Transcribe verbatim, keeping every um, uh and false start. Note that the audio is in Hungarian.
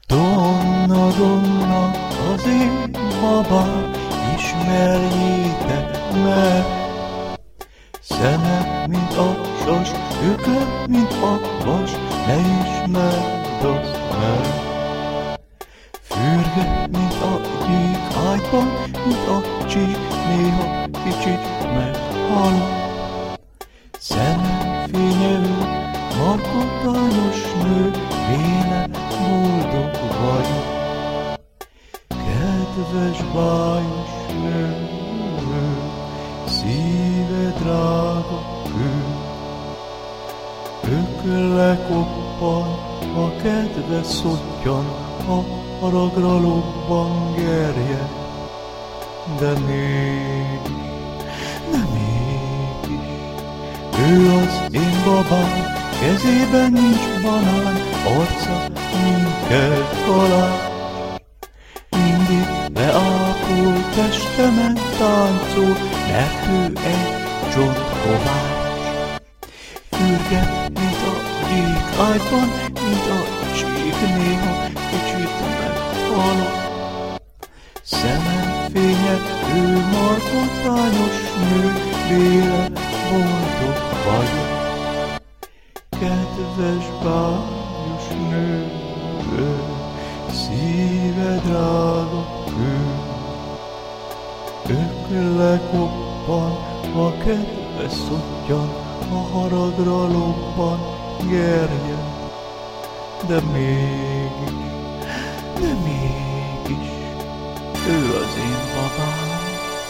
Donna, Donna, az én babám, ismerjétek meg. Szeme, mint a sas, ökle, mint a vas, ne ismerd azt meg. Fürge, mint a gyík ágyban, mint a csík, néha kicsit meghalok. Szeme fényelő, markotányos nő, véle boldog vagyok. Kedves bájos nő, szíve drága kő. Ökle koppan, a kedves szottyan, a haragra lobban gerje. De mégis, de mégis, ő az én babám, kezében nincs banán, arca minket kalács. Mindig leápol testemen táncol, mert ő egy csontkovács. Fürge, mint a gyík ágyban, mint a csík, néha kicsit meghalok. Szemem fénye, ő markotányos nő, véle boldog vagyok. Kedves bájos nő, szíve drága kő. Ökle koppan, a kedves szottyan, a haragra lobban gerje. De mégis, de mégis, ő az én babám.